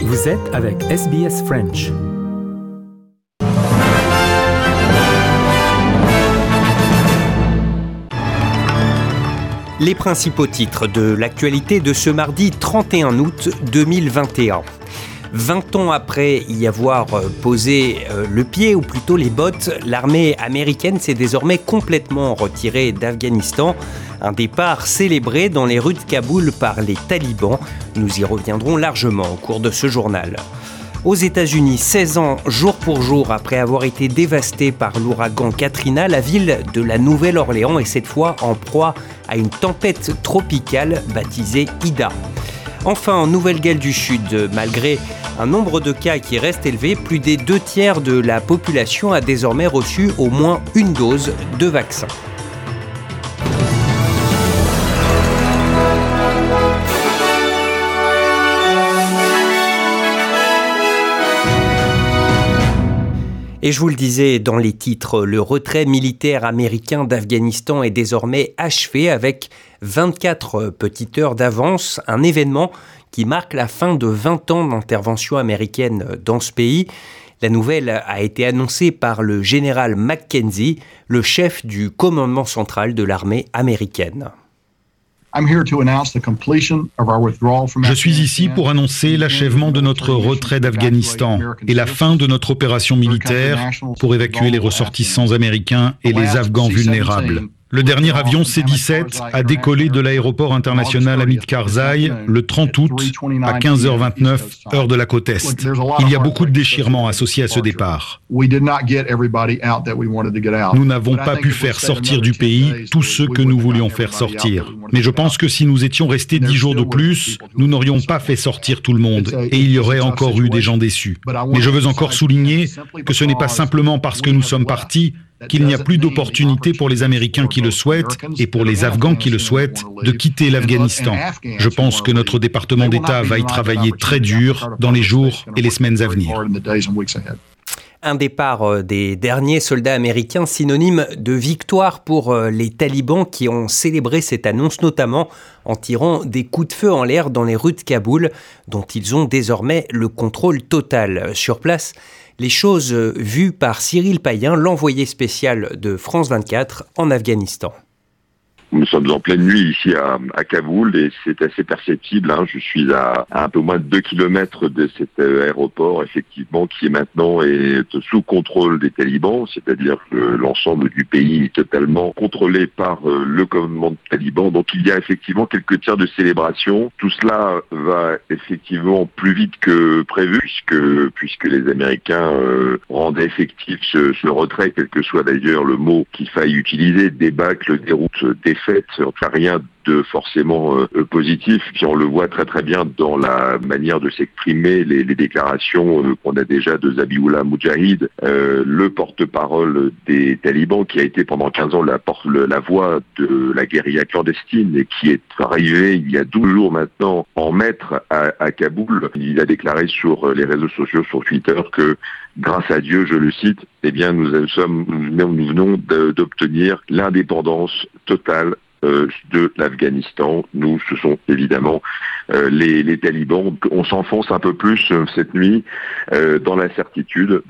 Vous êtes avec SBS French. Les principaux titres de l'actualité de ce mardi 31 août 2021. 20 ans après y avoir posé le pied, ou plutôt les bottes, l'armée américaine s'est désormais complètement retirée d'Afghanistan. Un départ célébré dans les rues de Kaboul par les talibans. Nous y reviendrons largement au cours de ce journal. Aux États-Unis, 16 ans jour pour jour après avoir été dévastée par l'ouragan Katrina, la ville de la Nouvelle-Orléans est cette fois en proie à une tempête tropicale baptisée Ida. Enfin, en Nouvelle-Galles du Sud, malgré un nombre de cas qui reste élevé, plus des 2/3 de la population a désormais reçu au moins une dose de vaccin. Et je vous le disais dans les titres, le retrait militaire américain d'Afghanistan est désormais achevé avec 24 petites heures d'avance, un événement qui marque la fin de 20 ans d'intervention américaine dans ce pays. La nouvelle a été annoncée par le général Mackenzie, le chef du commandement central de l'armée américaine. Je suis ici pour annoncer l'achèvement de notre retrait d'Afghanistan et la fin de notre opération militaire pour évacuer les ressortissants américains et les Afghans vulnérables. Le dernier avion C-17 a décollé de l'aéroport international Hamid Karzai le 30 août à 15h29, heure de la côte Est. Il y a beaucoup de déchirements associés à ce départ. Nous n'avons pas pu faire sortir du pays tous ceux que nous voulions faire sortir. Mais je pense que si nous étions restés 10 jours de plus, nous n'aurions pas fait sortir tout le monde et il y aurait encore eu des gens déçus. Mais je veux encore souligner que ce n'est pas simplement parce que nous sommes partis qu'il n'y a plus d'opportunité pour les Américains qui le souhaitent et pour les Afghans qui le souhaitent de quitter l'Afghanistan. Je pense que notre département d'État va y travailler très dur dans les jours et les semaines à venir. Un départ des derniers soldats américains synonyme de victoire pour les talibans qui ont célébré cette annonce, notamment en tirant des coups de feu en l'air dans les rues de Kaboul, dont ils ont désormais le contrôle total. Sur place, les choses vues par Cyril Payen, l'envoyé spécial de France 24 en Afghanistan. Nous sommes en pleine nuit ici à Kaboul et c'est assez perceptible. Je suis à un peu moins de 2 kilomètres de cet aéroport, effectivement, qui est maintenant sous contrôle des talibans, c'est-à-dire que l'ensemble du pays est totalement contrôlé par le commandement taliban. Donc il y a effectivement quelques tirs de célébration. Tout cela va effectivement plus vite que prévu, puisque les Américains rendaient effectif ce retrait, quel que soit d'ailleurs le mot qu'il faille utiliser, débâcle, déroute, défaite, rien de forcément positif. Puis on le voit très très bien dans la manière de s'exprimer, les déclarations qu'on a déjà de Zabiullah Mujahid, le porte-parole des talibans, qui a été pendant 15 ans la voix de la guérilla clandestine et qui est arrivé il y a 12 jours maintenant en maître à Kaboul. Il a déclaré sur les réseaux sociaux, sur Twitter, que grâce à Dieu, je le cite, nous venons d'obtenir l'indépendance totale de l'Afghistan. Ce sont évidemment les talibans. On s'enfonce un peu plus cette nuit dans l'incertitude,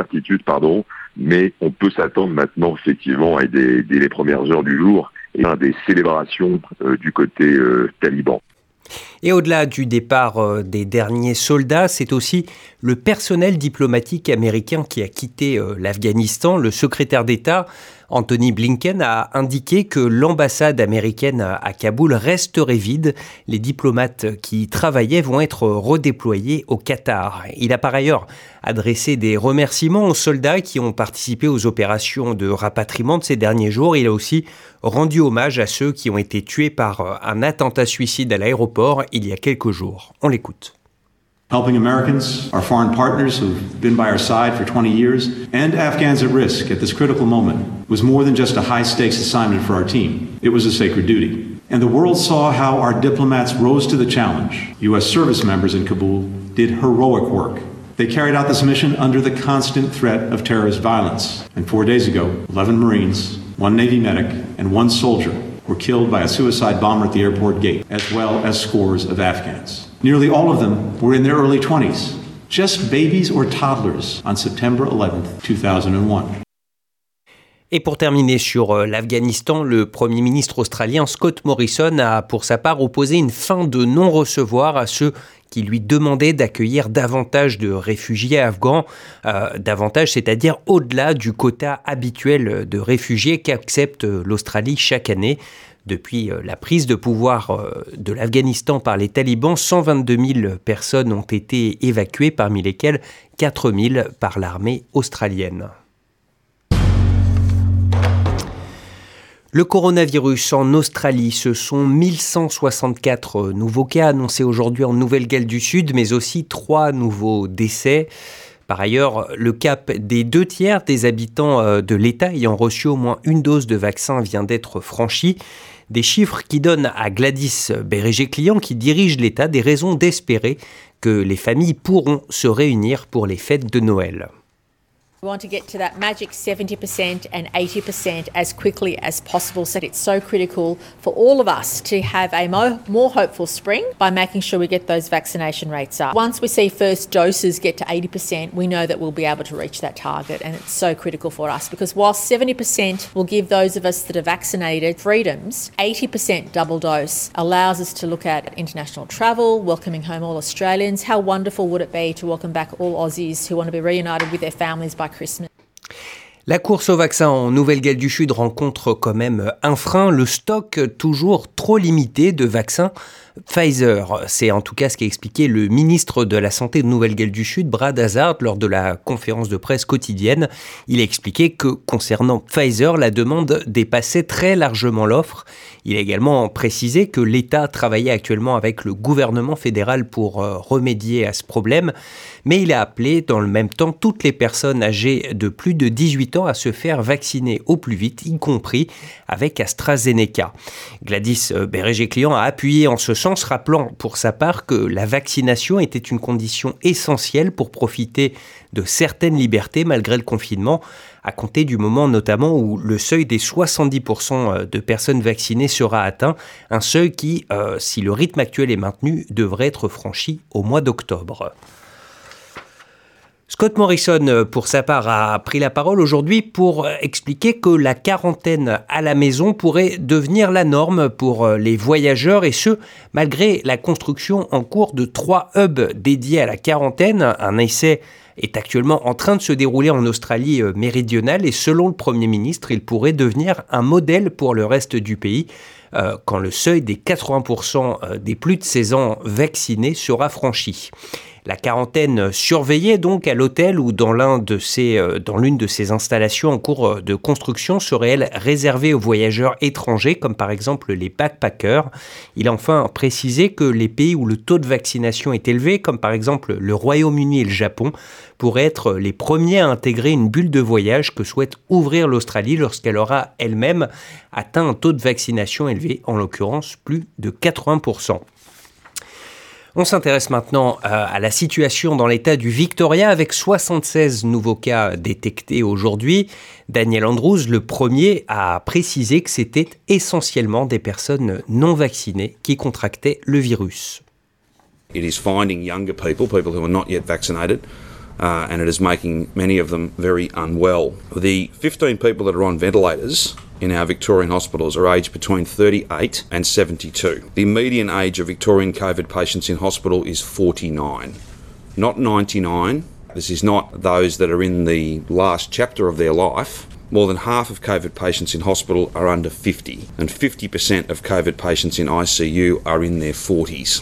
mais on peut s'attendre maintenant effectivement dès les premières heures du jour à des célébrations du côté taliban. Et au-delà du départ des derniers soldats, c'est aussi le personnel diplomatique américain qui a quitté l'Afghanistan. Le secrétaire d'État, Anthony Blinken, a indiqué que l'ambassade américaine à Kaboul resterait vide. Les diplomates qui y travaillaient vont être redéployés au Qatar. Il a par ailleurs adressé des remerciements aux soldats qui ont participé aux opérations de rapatriement de ces derniers jours. Il a aussi rendu hommage à ceux qui ont été tués par un attentat suicide à l'aéroport il y a quelques jours. On l'écoute. Helping Americans, our foreign partners who've been by our side for 20 years, and Afghans at risk at this critical moment was more than just a high-stakes assignment for our team. It was a sacred duty. And the world saw how our diplomats rose to the challenge. U.S. service members in Kabul did heroic work. They carried out this mission under the constant threat of terrorist violence. And 4 days ago, 11 Marines, 1 Navy medic, and 1 soldier were killed by a suicide bomber at the airport gate, as well as scores of Afghans. Nearly all of them were in their early 20s, just babies or toddlers on September 11th, 2001. Et pour terminer sur l'Afghanistan, le Premier ministre australien Scott Morrison a pour sa part opposé une fin de non-recevoir à ceux qui lui demandaient d'accueillir davantage de réfugiés afghans, davantage, c'est-à-dire au-delà du quota habituel de réfugiés qu'accepte l'Australie chaque année. Depuis la prise de pouvoir de l'Afghanistan par les talibans, 122 000 personnes ont été évacuées, parmi lesquelles 4 000 par l'armée australienne. Le coronavirus en Australie, ce sont 1164 nouveaux cas annoncés aujourd'hui en Nouvelle-Galles du Sud, mais aussi 3 nouveaux décès. Par ailleurs, le cap des 2/3 des habitants de l'État ayant reçu au moins une dose de vaccin vient d'être franchi. Des chiffres qui donnent à Gladys Berejiklian, qui dirige l'État, des raisons d'espérer que les familles pourront se réunir pour les fêtes de Noël. We want to get to that magic 70% and 80% as quickly as possible. So it's so critical for all of us to have a more hopeful spring by making sure we get those vaccination rates up. Once we see first doses get to 80%, we know that we'll be able to reach that target, and it's so critical for us because while 70% will give those of us that are vaccinated freedoms, 80% double dose allows us to look at international travel, welcoming home all Australians. How wonderful would it be to welcome back all Aussies who want to be reunited with their families by Christmas. La course au vaccin en Nouvelle-Galles du Sud rencontre quand même un frein, le stock toujours trop limité de vaccins Pfizer. C'est en tout cas ce qu'a expliqué le ministre de la Santé de Nouvelle-Galles du Sud, Brad Hazzard, lors de la conférence de presse quotidienne. Il a expliqué que concernant Pfizer, la demande dépassait très largement l'offre. Il a également précisé que l'État travaillait actuellement avec le gouvernement fédéral pour remédier à ce problème, mais il a appelé dans le même temps toutes les personnes âgées de plus de 18 ans à se faire vacciner au plus vite, y compris avec AstraZeneca. Gladys Berejiklian a appuyé en ce sens, rappelant pour sa part que la vaccination était une condition essentielle pour profiter de certaines libertés malgré le confinement, à compter du moment notamment où le seuil des 70% de personnes vaccinées sera atteint, un seuil qui, si le rythme actuel est maintenu, devrait être franchi au mois d'octobre. Scott Morrison, pour sa part, a pris la parole aujourd'hui pour expliquer que la quarantaine à la maison pourrait devenir la norme pour les voyageurs, et ce, malgré la construction en cours de 3 hubs dédiés à la quarantaine. Un essai est actuellement en train de se dérouler en Australie méridionale et selon le Premier ministre, il pourrait devenir un modèle pour le reste du pays quand le seuil des 80% des plus de 16 ans vaccinés sera franchi. La quarantaine surveillée donc à l'hôtel ou dans l'une de ces installations en cours de construction serait elle réservée aux voyageurs étrangers comme par exemple les backpackers. Il a enfin précisé que les pays où le taux de vaccination est élevé comme par exemple le Royaume-Uni et le Japon pourraient être les premiers à intégrer une bulle de voyage que souhaite ouvrir l'Australie lorsqu'elle aura elle-même atteint un taux de vaccination élevé, en l'occurrence plus de 80%. On s'intéresse maintenant à la situation dans l'État du Victoria avec 76 nouveaux cas détectés aujourd'hui. Daniel Andrews, le premier, a précisé que c'était essentiellement des personnes non vaccinées qui contractaient le virus. It is finding younger people who are not yet vaccinated, and it is making many of them very unwell. The 15 people that are on ventilators in our Victorian hospitals are aged between 38 and 72. The median age of Victorian COVID patients in hospital is 49, not 99. This is not those that are in the last chapter of their life. More than half of COVID patients in hospital are under 50, and 50% of COVID patients in ICU are in their 40s.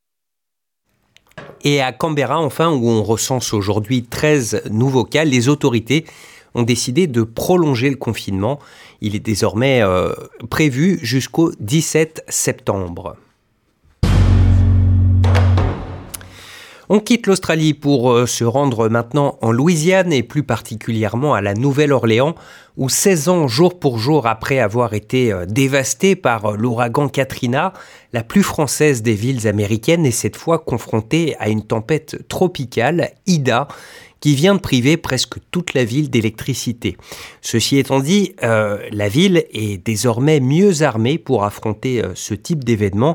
Et à Canberra, enfin, où on recense aujourd'hui 13 nouveaux cas, les autorités ont décidé de prolonger le confinement. Il est désormais prévu jusqu'au 17 septembre. On quitte l'Australie pour se rendre maintenant en Louisiane et plus particulièrement à la Nouvelle-Orléans où 16 ans jour pour jour après avoir été dévastée par l'ouragan Katrina, la plus française des villes américaines est cette fois confrontée à une tempête tropicale, Ida, qui vient de priver presque toute la ville d'électricité. Ceci étant dit, la ville est désormais mieux armée pour affronter ce type d'événement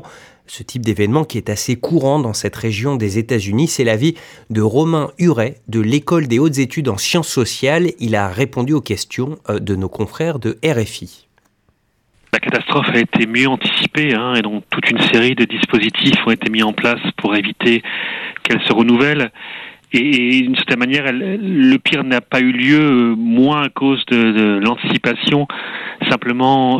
qui est assez courant dans cette région des États-Unis. C'est l'avis de Romain Huret de l'École des hautes études en sciences sociales. Il a répondu aux questions de nos confrères de RFI. La catastrophe a été mieux anticipée et donc toute une série de dispositifs ont été mis en place pour éviter qu'elle se renouvelle. Et d'une certaine manière, le pire n'a pas eu lieu, moins à cause de l'anticipation, simplement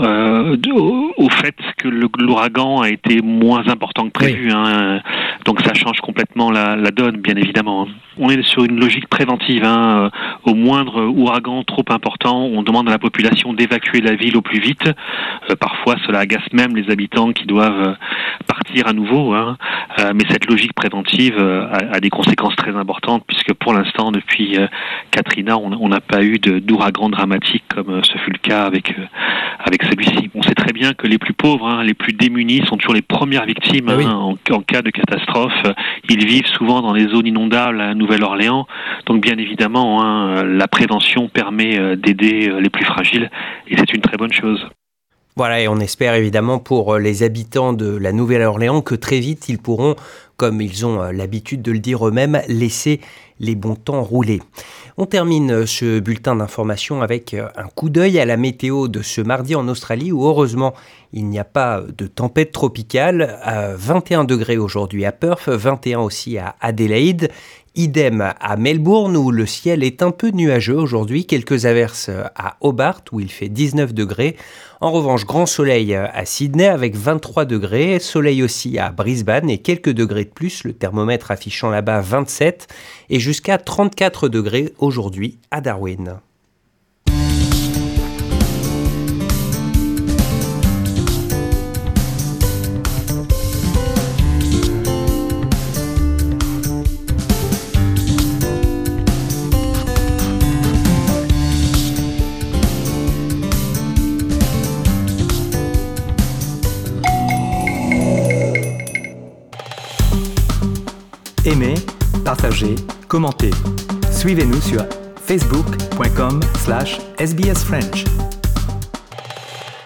au fait que l'ouragan a été moins important que prévu. Oui. Donc ça change complètement la donne, bien évidemment. On est sur une logique préventive. Au moindre ouragan trop important, on demande à la population d'évacuer la ville au plus vite. Parfois, cela agace même les habitants qui doivent partir à nouveau. Mais cette logique préventive a des conséquences très importantes, puisque pour l'instant, depuis Katrina, on n'a pas eu d'ouragan dramatique comme ce fut le cas avec celui-ci. On sait très bien que les plus pauvres, les plus démunis, sont toujours les premières victimes en cas de catastrophe. Ils vivent souvent dans des zones inondables à Nouvelle-Orléans. Donc bien évidemment, la prévention permet d'aider les plus fragiles, et c'est une très bonne chose. Voilà, et on espère évidemment pour les habitants de la Nouvelle-Orléans que très vite ils pourront, comme ils ont l'habitude de le dire eux-mêmes, laisser les bons temps rouler. On termine ce bulletin d'information avec un coup d'œil à la météo de ce mardi en Australie où heureusement il n'y a pas de tempête tropicale. 21 degrés aujourd'hui à Perth, 21 aussi à Adélaïde. Idem à Melbourne où le ciel est un peu nuageux aujourd'hui, quelques averses à Hobart où il fait 19 degrés. En revanche, grand soleil à Sydney avec 23 degrés, soleil aussi à Brisbane et quelques degrés de plus, le thermomètre affichant là-bas 27 et jusqu'à 34 degrés aujourd'hui à Darwin. Aimez, partagez, commentez. Suivez-nous sur facebook.com/sbsfrench.